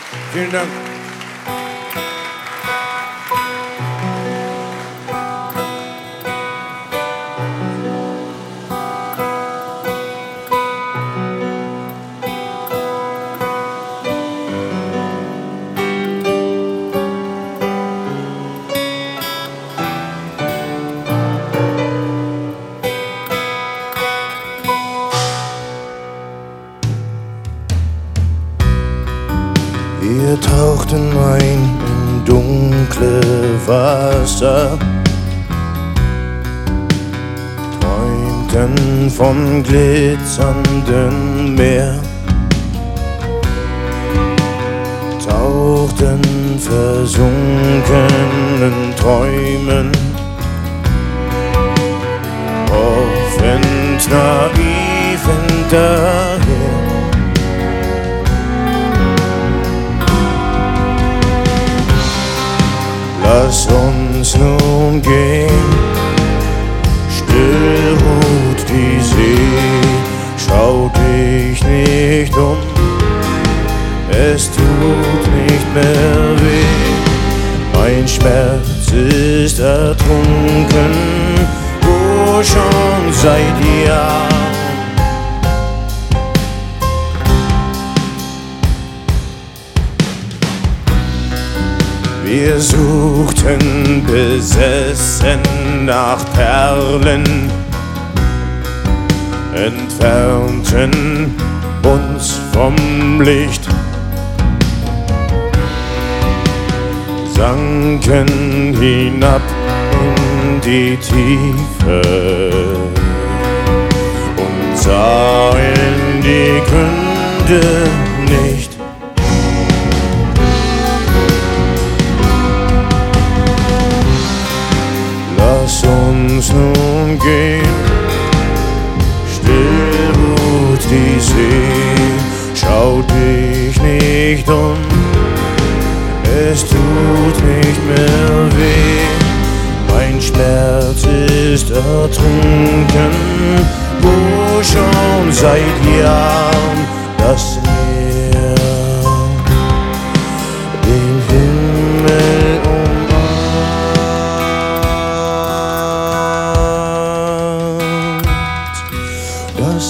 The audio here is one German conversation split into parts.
Vielen Dank. Wir tauchten ein in dunkle Wasser, träumten vom glitzernden Meer, tauchten versunkenen Träumen, hoffend naiv hinterher. Lass uns nun gehen, still ruht die See, schau dich nicht um, es tut nicht mehr weh. Mein Schmerz ist ertrunken, oh schon seit Jahren. Wir suchten besessen nach Perlen, entfernten uns vom Licht, sanken hinab in die Tiefe und sahen die Gründe nicht. Lass uns nun gehen, still ruht die See, schau dich nicht um, es tut nicht mehr weh. Mein Schmerz ist ertrunken, wo schon seit Jahren das Meer den Himmel umarmt. Das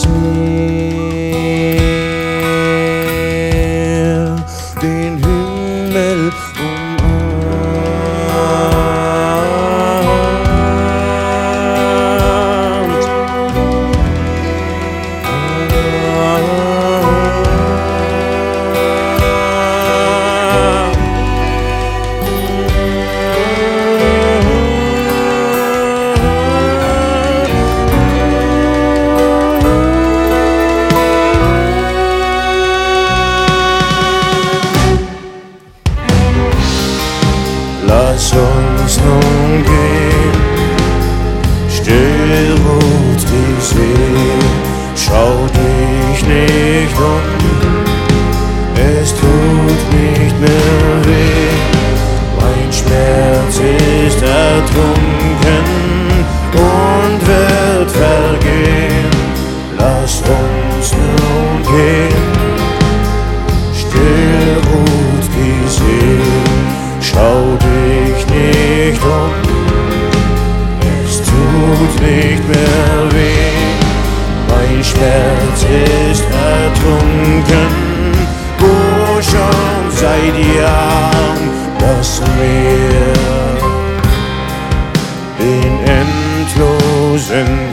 Meer den Himmel umarmt. Lass uns nun gehen, still ruht die See, schau dich nicht um, es tut nicht mehr weh. Mein Schmerz ist ertrunken und wird vergehen. Lass uns nun gehen, still ruht die See, schau dich nicht um, es tut nicht mehr weh. Mein Schmerz ist ertrunken, wo schon seit Jahren das Meer den endlosen